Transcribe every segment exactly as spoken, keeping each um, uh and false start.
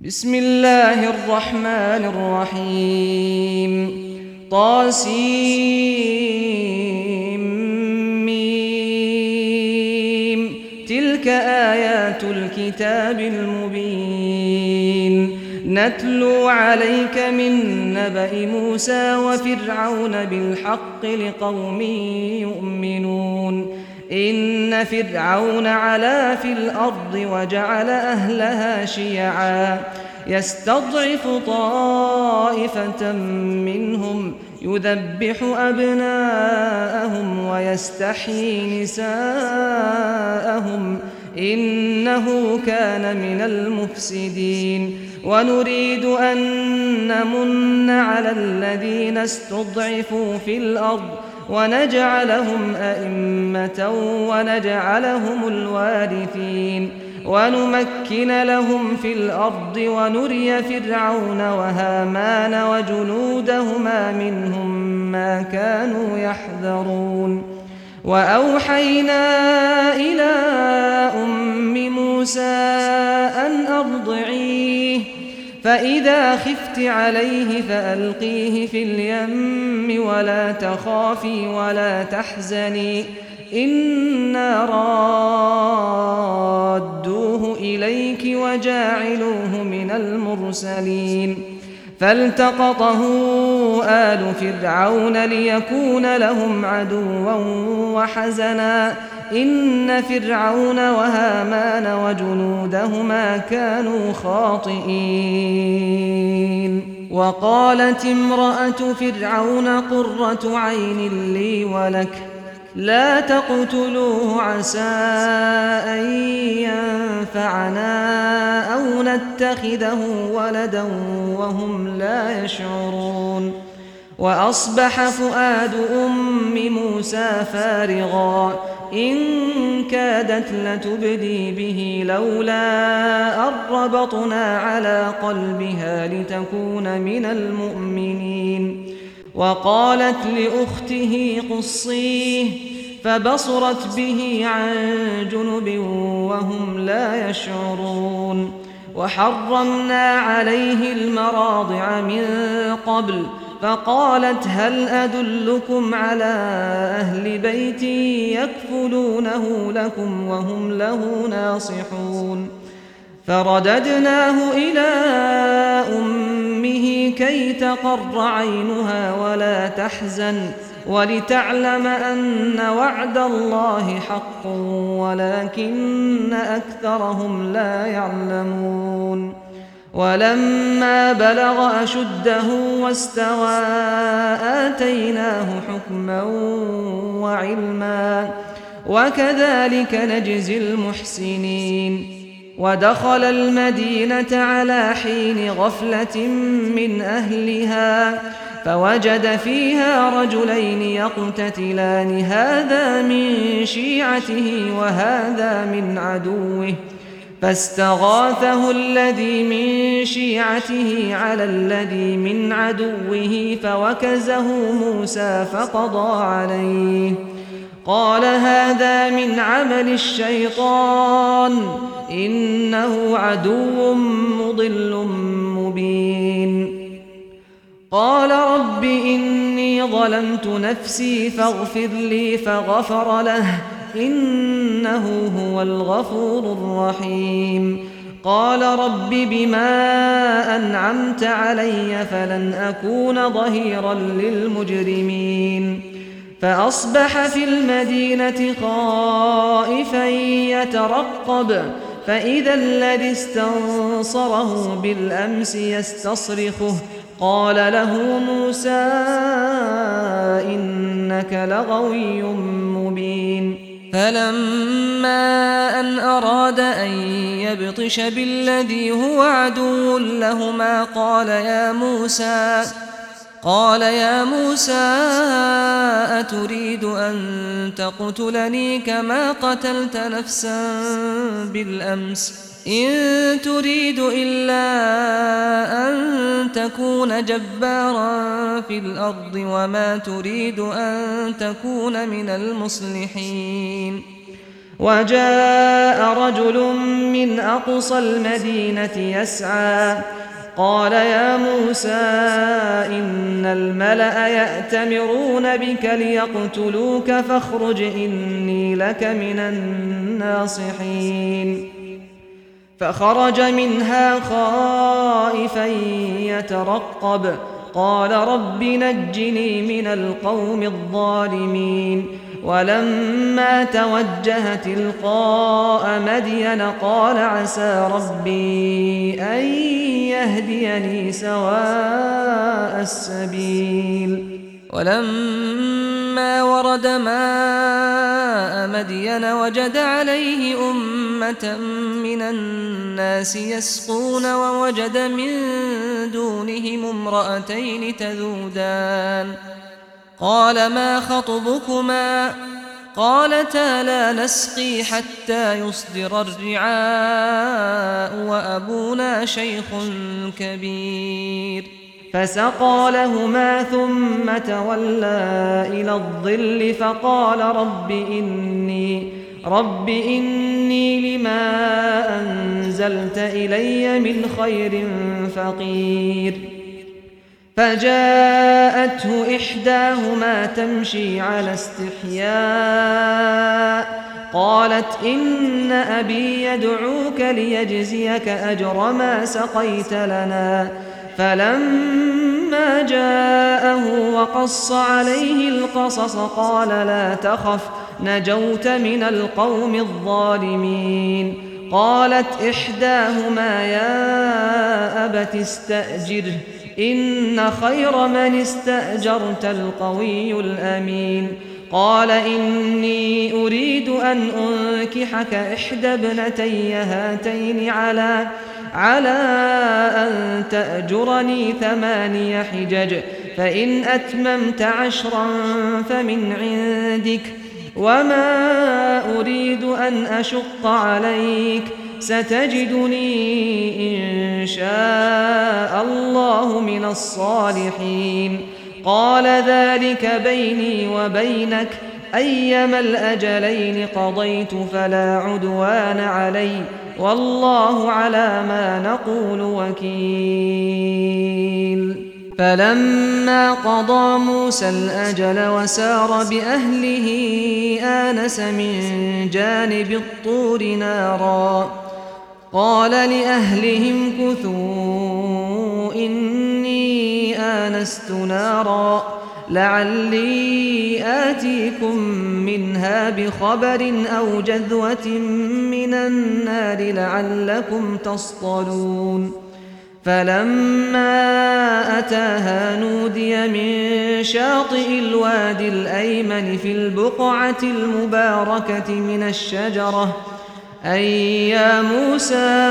بسم الله الرحمن الرحيم طاسيم تلك آيات الكتاب المبين نتلو عليك من نبأ موسى وفرعون بالحق لقوم يؤمنون إن فرعون علا في الأرض وجعل أهلها شيعا يستضعف طائفة منهم يذبح أبناءهم ويستحيي نساءهم إنه كان من المفسدين ونريد أن نمن على الذين استضعفوا في الأرض ونجعلهم أئمة ونجعلهم الوارثين ونمكن لهم في الأرض ونري فرعون وهامان وجنودهما منهم ما كانوا يحذرون وأوحينا إلى أم موسى أن أرضعيه فإذا خفت عليه فألقيه في اليم ولا تخافي ولا تحزني إنا رادوه إليك وجاعلوه من المرسلين فالتقطه آل فرعون ليكون لهم عدوا وحزنا إن فرعون وهامان وجنودهما كانوا خاطئين وقالت امرأة فرعون قرة عين لي ولك لا تقتلوه عسى أن ينفعنا أو نتخذه ولدا وهم لا يشعرون وأصبح فؤاد أم موسى فارغا إن كادت لتبدي به لولا أن ربطنا على قلبها لتكون من المؤمنين وقالت لأخته قصيه فبصرت به عن جنب وهم لا يشعرون وحرمنا عليه المراضع من قبل فقالت هل أدلكم على أهل بيت يكفلونه لكم وهم له ناصحون فرددناه إلى أمه كي تقر عينها ولا تحزن ولتعلم أن وعد الله حق ولكن أكثرهم لا يعلمون ولما بلغ أشده واستوى آتيناه حكما وعلما وكذلك نجزي المحسنين ودخل المدينة على حين غفلة من أهلها فوجد فيها رجلين يقتتلان هذا من شيعته وهذا من عدوه فاستغاثه الذي من شيعته على الذي من عدوه فوكزه موسى فقضى عليه قال هذا من عمل الشيطان إنه عدو مضل مبين قال رب إني ظلمت نفسي فاغفر لي فغفر له إنه هو الغفور الرحيم قال رب بما أنعمت علي فلن أكون ظهيرا للمجرمين فأصبح في المدينة خائفا يترقب فإذا الذي استنصره بالأمس يستصرخه قال له موسى إنك لغوي مبين فلما أن أراد أن يبطش بالذي هو عدو لهما قال يا موسى قال يا موسى أتريد أن تقتلني كما قتلت نفسا بالأمس إن تريد إلا أن تكون جبارا في الأرض وما تريد أن تكون من المصلحين وجاء رجل من أقصى المدينة يسعى قال يا موسى إن الملأ يأتمرون بك ليقتلوك فاخرج إني لك من الناصحين فخرج منها خائفا يترقب قال رب نجني من القوم الظالمين ولما توجه تلقاء مدين قال عسى ربي أن يهديني سواء السبيل ولما ورد ماء مدين وجد عليه أمة من الناس يسقون ووجد من دونهم امرأتين تذودان قال ما خطبكما قالتا لا نسقي حتى يصدر الرعاء وأبونا شيخ كبير فسقى لهما ثم تولى إلى الظل فقال رب إني رب إني لما أنزلت إلي من خير فقير فجاءته إحداهما تمشي على استحياء قالت إن أبي يدعوك ليجزيك أجر ما سقيت لنا فلما جاءه وقص عليه القصص قال لا تخف نجوت من القوم الظالمين قالت إحداهما يا أبت استأجره إن خير من استأجرت القوي الأمين قال إني أريد أن أنكحك إحدى ابنتي هاتين على على أن تأجرني ثماني حجج فإن أتممت عشرا فمن عندك وما أريد أن أشق عليك ستجدني إن شاء الله من الصالحين قال ذلك بيني وبينك أيما الأجلين قضيت فلا عدوان علي والله على ما نقول وكيل فلما قضى موسى الأجل وسار بأهله آنس من جانب الطور نارا قال لأهلهم كثوا إني آنست نارا لعلي آتيكم منها بخبر أو جذوة من النار لعلكم تصطلون فلما أتاها نودي من شاطئ الوادي الأيمن في البقعة المباركة من الشجرة أي يا موسى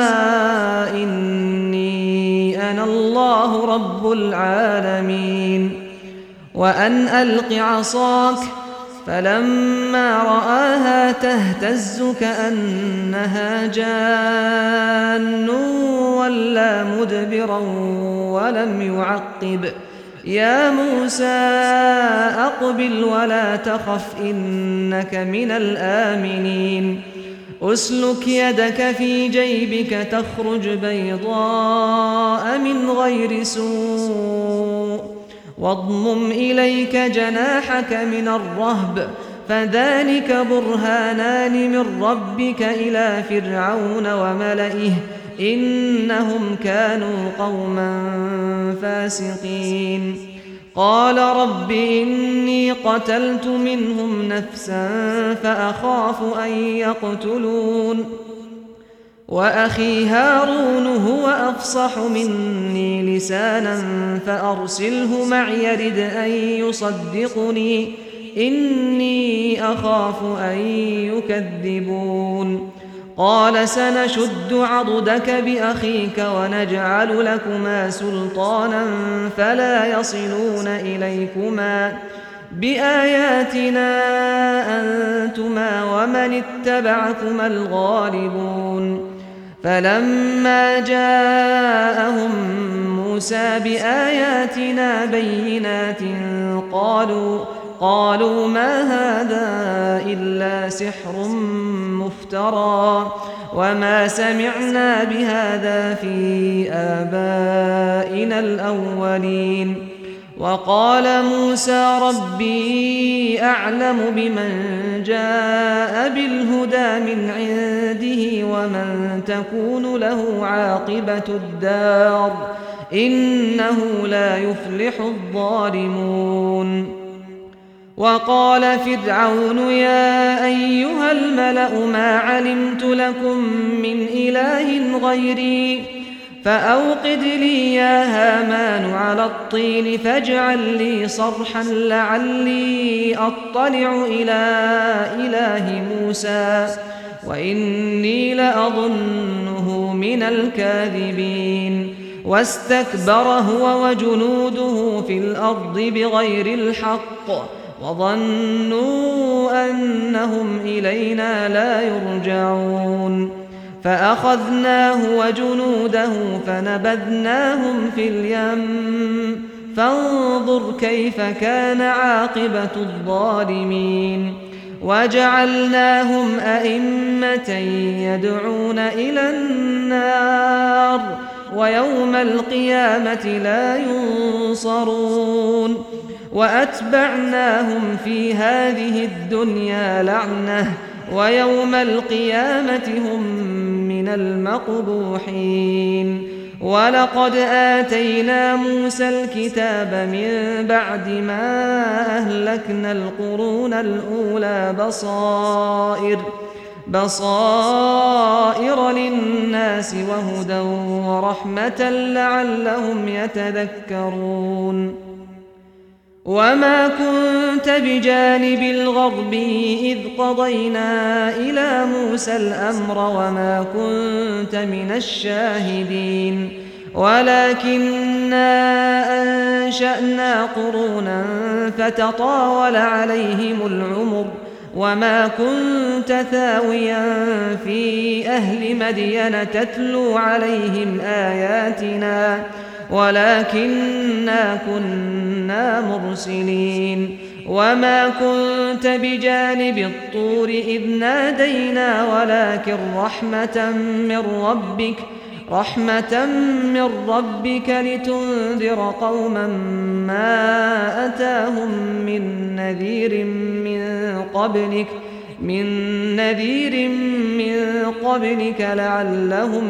إني أنا الله رب العالمين وأن ألق عصاك فلما رآها تهتز كأنها جان ولا مدبرا ولم يعقب يا موسى أقبل ولا تخف إنك من الآمنين أسلك يدك في جيبك تخرج بيضاء من غير سوء واضمم إليك جناحك من الرهب فذلك برهانان من ربك إلى فرعون وملئه إنهم كانوا قوما فاسقين قال رب إني قتلت منهم نفسا فأخاف أن يقتلون وأخي هارون هو أفصح مني لسانا فأرسله معي يرد أن يصدقني إني أخاف أن يكذبون قال سنشد عضدك بأخيك ونجعل لكما سلطانا فلا يصلون إليكما بآياتنا أنتما ومن اتبعكما الغالبون فلما جاءهم موسى بآياتنا بينات قالوا قالوا ما هذا إلا سحر مفترى وما سمعنا بهذا في آبائنا الأولين. وقال موسى ربي أعلم بمن جاء بالهدى من عنده ومن تكون له عاقبة الدار إنه لا يفلح الظالمون. وقال فرعون يا أيها الملأ ما علمت لكم من إله غيري فأوقد لي يا هامان على الطين فاجعل لي صرحا لعلي أطلع إلى إله موسى وإني لأظنه من الكاذبين. واستكبر هو وجنوده في الأرض بغير الحق وظنوا أنهم إلينا لا يرجعون. فأخذناه وجنوده فنبذناهم في اليم فانظر كيف كان عاقبة الظالمين. وجعلناهم أئمة يدعون إلى النار ويوم القيامة لا ينصرون. وأتبعناهم في هذه الدنيا لعنة ويوم القيامة هم من المقبوحين. ولقد آتينا موسى الكتاب من بعد ما أهلكنا القرون الأولى بصائر بصائر للناس وهدى ورحمة لعلهم يتذكرون. وما كنت بجانب الغرب إذ قضينا إلى موسى الأمر وما كنت من الشاهدين ولكننا أنشأنا قرونا فتطاول عليهم العمر وما كنت ثاويا في أهل مدين تتلو عليهم آياتنا ولكننا كنا مرسلين. وما كنت بجانب الطور إذ نادينا ولكن رحمة من ربك رحمة من ربك لتنذر قوما ما أتاهم من نذير من قبلك من نذير من قبلك لعلهم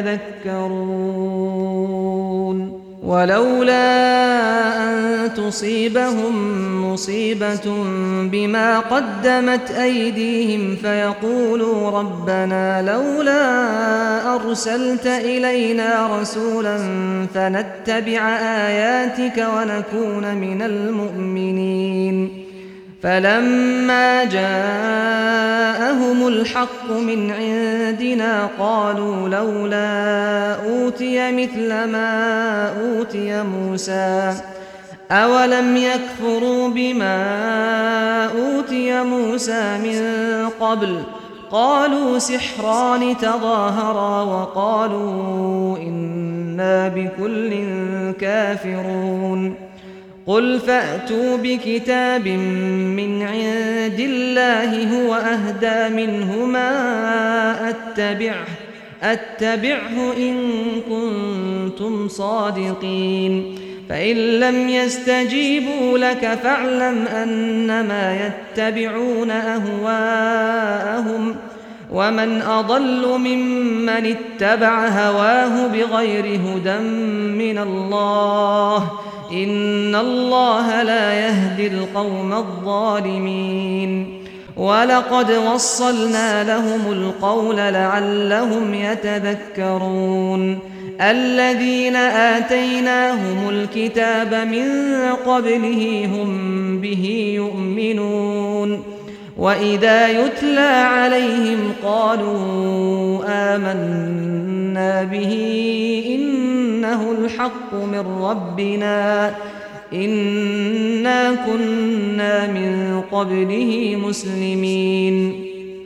يتذكرون. ولولا أن تصيبهم مصيبة بما قدمت أيديهم فيقولوا ربنا لولا أرسلت إلينا رسولا فنتبع آياتك ونكون من المؤمنين. فلما جاءهم الحق من عندنا قالوا لولا أوتي مثل ما أوتي موسى أولم يكفروا بما أوتي موسى من قبل قالوا سحران تظاهرا وقالوا إنا بكل كافرون. قل فأتوا بكتاب من عند الله هو أهدى منهما أتبعه أتبعه إن كنتم صادقين. فإن لم يستجيبوا لك فاعلم أنما يتبعون أهواءهم ومن أضل ممن اتبع هواه بغير هدى من الله إن الله لا يهدي القوم الظالمين. ولقد وصلنا لهم القول لعلهم يتذكرون. الذين آتيناهم الكتاب من قبله هم به يؤمنون وإذا يتلى عليهم قالوا آمنا به إنه الحق من ربنا إنا كنا من قبله مسلمين.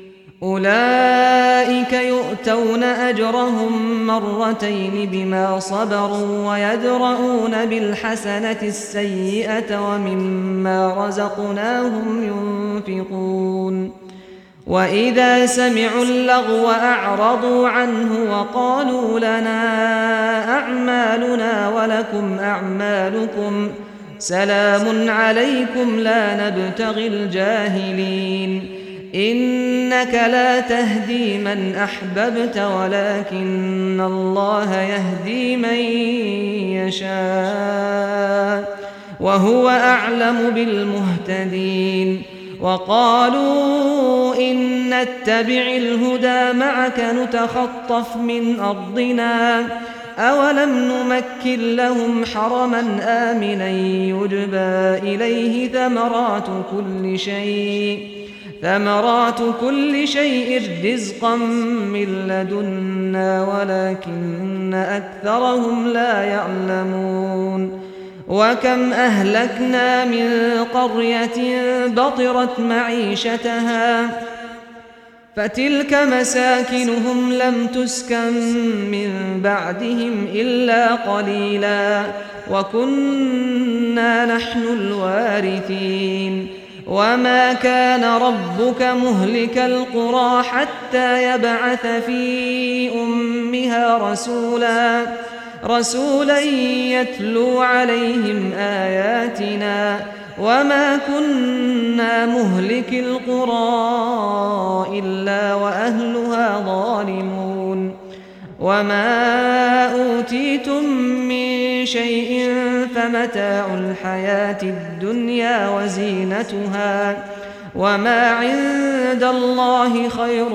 أولئك يؤتون أجرهم مرتين بما صبروا ويدرؤون بالحسنة السيئة ومما رزقناهم ينفقون. وإذا سمعوا اللغو أعرضوا عنه وقالوا لنا أعمالنا ولكم أعمالكم سلام عليكم لا نبتغي الجاهلين إنك لا تهدي من أحببت ولكن الله يهدي من يشاء وهو أعلم بالمهتدين وقالوا إن نتبع الهدى معك نتخطف من أرضنا أولم نمكن لهم حرما آمنا يجبى إليه ثمرات كل شيء ثمرات كل شيء رزقا من لدنا ولكن أكثرهم لا يعلمون وكم أهلكنا من قرية بطرت معيشتها فتلك مساكنهم لم تسكن من بعدهم إلا قليلا وكنا نحن الوارثين وما كان ربك مهلك القرى حتى يبعث في أمها رسولا رسولا يتلو عليهم آياتنا وما كنا مهلك القرى إلا وأهلها ظالمون وما أوتيتم من شيء فمتاع الحياة الدنيا وزينتها وما عند الله خير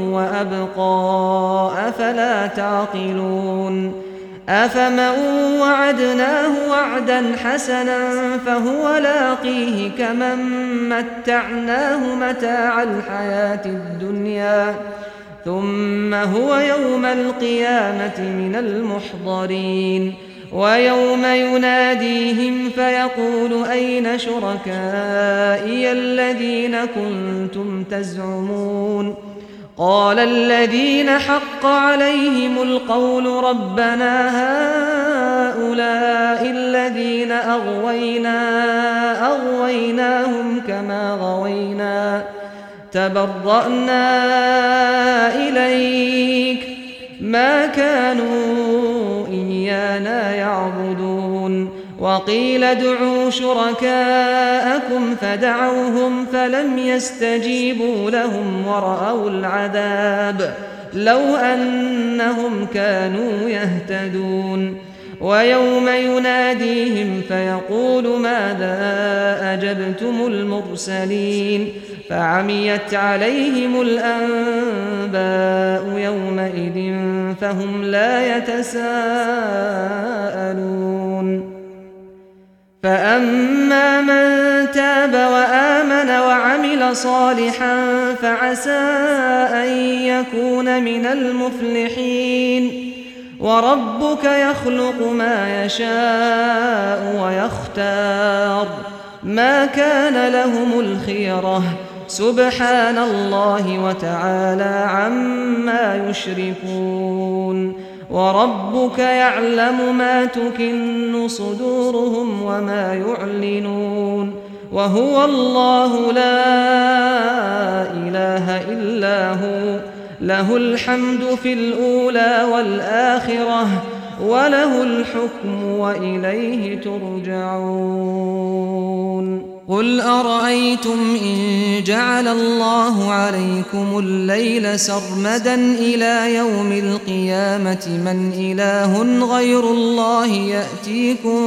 وأبقى أفلا تعقلون أفمن وعدناه وعدا حسنا فهو لاقيه كمن متعناه متاع الحياة الدنيا ثم هو يوم القيامة من المحضرين ويوم يناديهم فيقول أين شركائي الذين كنتم تزعمون قال الذين حق عليهم القول ربنا هؤلاء الذين أغوينا أغويناهم كما غوينا تبرأنا إليك ما كانوا إيانا يعبدون وقيل ادعوا شركاءكم فدعوهم فلم يستجيبوا لهم ورأوا العذاب لو أنهم كانوا يهتدون ويوم يناديهم فيقول ماذا أجبتم المرسلين فعميت عليهم الأنباء يومئذ فهم لا يتساءلون فأما من تاب وآمن وعمل صالحا فعسى أن يكون من المفلحين وربك يخلق ما يشاء ويختار ما كان لهم الخيرة سبحان الله وتعالى عما يشركون وربك يعلم ما تكن صدورهم وما يعلنون وهو الله لا إله إلا هو له الحمد في الأولى والآخرة وله الحكم وإليه ترجعون قل أرأيتم إن جعل الله عليكم الليل سرمدا إلى يوم القيامة من إله غير الله يأتيكم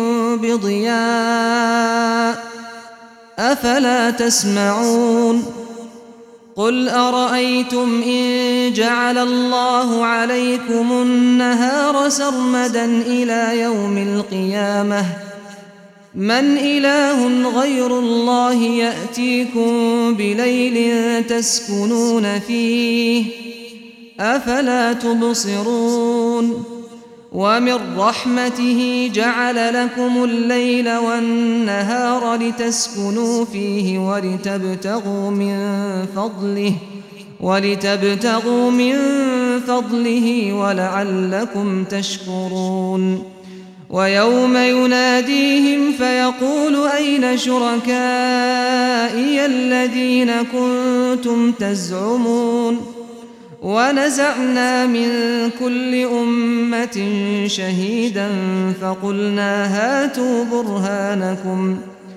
بضياء أفلا تسمعون قل أرأيتم إن جعل الله عليكم النهار سرمدا إلى يوم القيامة من إله غير الله يأتيكم بليل تسكنون فيه أفلا تبصرون ومن رحمته جعل لكم الليل والنهار لتسكنوا فيه ولتبتغوا من فضله ولتبتغوا من فضله ولعلكم تشكرون ويوم يناديهم فيقول أين شركائي الذين كنتم تزعمون ونزعنا من كل أمة شهيدا فقلنا هاتوا برهانكم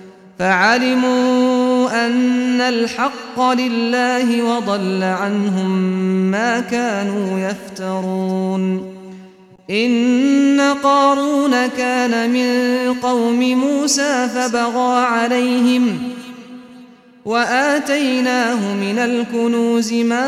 فعلموا أن الحق لله وضل عنهم ما كانوا يفترون. إن قارون كان من قوم موسى فبغى عليهم وآتيناه من الكنوز ما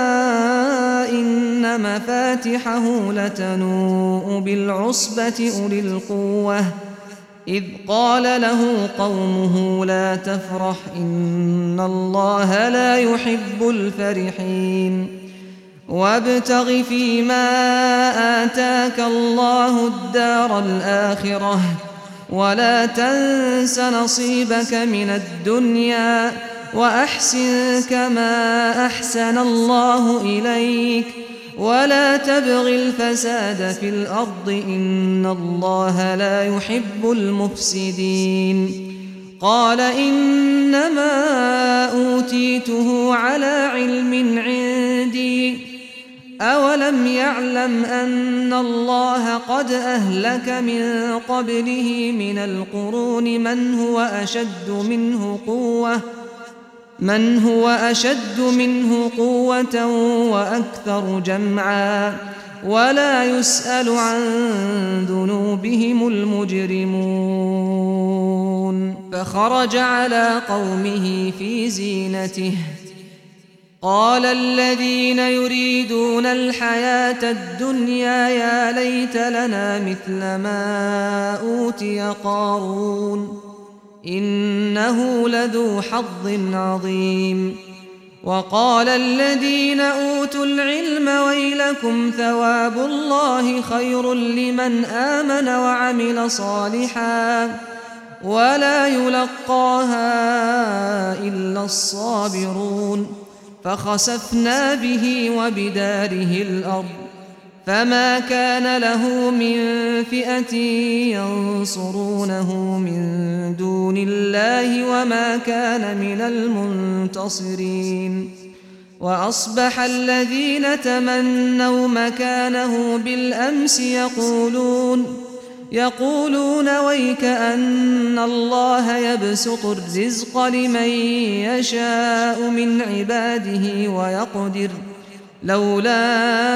إن مفاتحه لتنوء بالعصبة أولي القوة إذ قال له قومه لا تفرح إن الله لا يحب الفرحين وابتغ فيما آتاك الله الدار الآخرة ولا تنس نصيبك من الدنيا وأحسن كما أحسن الله إليك ولا تبغ الفساد في الأرض إن الله لا يحب المفسدين. قال إنما أوتيته على علم عندي أولم يعلم أن الله قد أهلك من قبله من القرون من هو أشد منه قوة من هو أشد منه قوة وأكثر جمعا ولا يسأل عن ذنوبهم المجرمون. فخرج على قومه في زينته قال الذين يريدون الحياة الدنيا يا ليت لنا مثل ما أوتي قارون إنه لذو حظ عظيم. وقال الذين أوتوا العلم ويلكم ثواب الله خير لمن آمن وعمل صالحا ولا يلقاها إلا الصابرون. فخسفنا به وبداره الأرض فما كان له من فئة ينصرونه من دون الله وما كان من المنتصرين. وأصبح الذين تمنوا مكانه بالأمس يقولون يقولون ويك أن الله يبسط الرزق لمن يشاء من عباده ويقدر لولا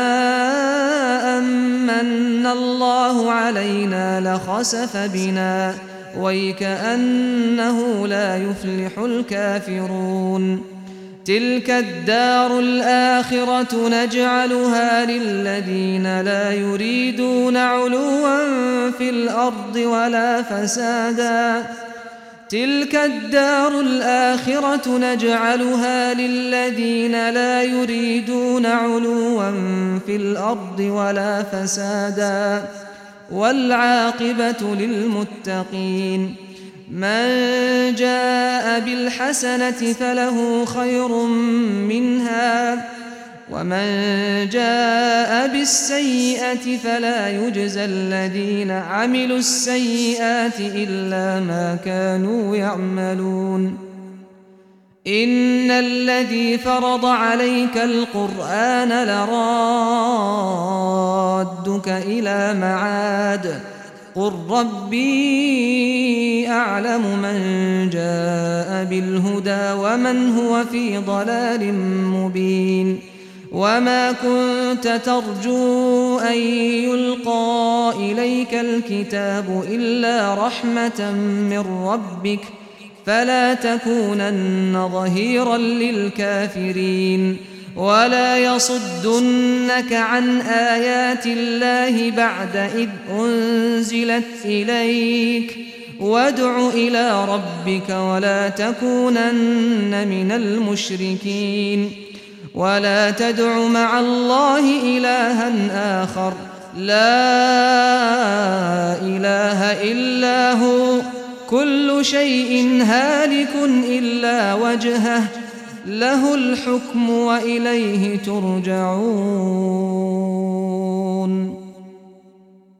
أمن الله علينا لخسف بنا ويك أنه لا يفلح الكافرون. تلك الدار الآخرة نجعلها للذين لا يريدون علوا في الأرض ولا فسادا تلك الدار الآخرة نجعلها للذين لا يريدون علوا في الأرض ولا فسادا والعاقبة للمتقين. من جاء بالحسنة فله خير منها ومن جاء بالسيئة فلا يجزى الذين عملوا السيئات إلا ما كانوا يعملون. إن الذي فرض عليك القرآن لرادك إلى معاد قل ربي أعلم من جاء بالهدى ومن هو في ضلال مبين. وما كنت ترجو أن يلقى إليك الكتاب إلا رحمة من ربك فلا تكونن ظهيرا للكافرين. ولا يصدنك عن آيات الله بعد إذ أنزلت إليك وادع إلى ربك ولا تكونن من المشركين. ولا تدع مع الله إلها آخر لا إله إلا هو كل شيء هالك إلا وجهه له الحكم وإليه ترجعون.